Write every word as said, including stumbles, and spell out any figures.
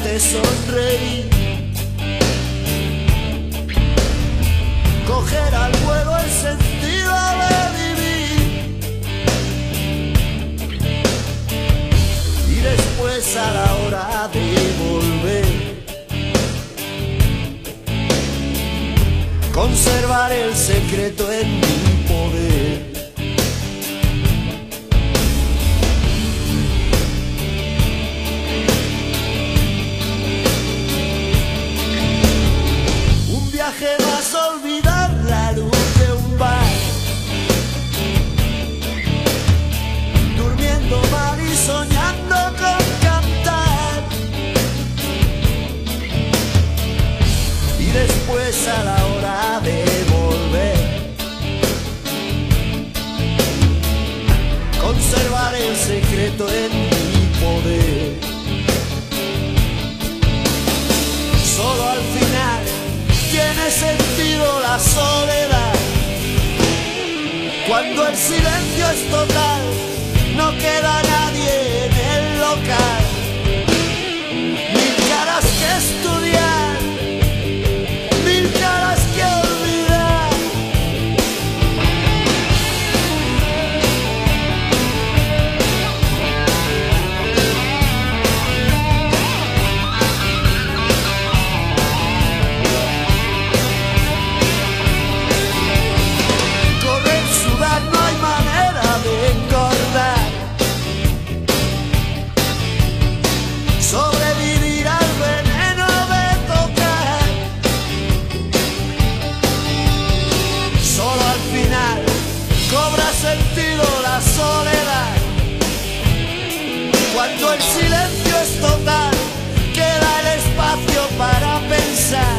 de sonreír, coger al vuelo el sentido de vivir y después a la hora de volver conservar el secreto en mi poder. Un viaje más olvidar la luz de un bar, durmiendo mal y soñando con cantar, y después a la hora de volver conservar el secreto en mi poder. Solo al final tiene sentido la soledad, cuando el silencio es total, no queda nadie en el local, mil caras que estudiar, mil caras que olvidar. Correr, sudar, no hay manera de engordar, sobrevivir al veneno de tocar. Solo al final cobra sentido la soledad, cuando el silencio es total, queda el espacio para pensar.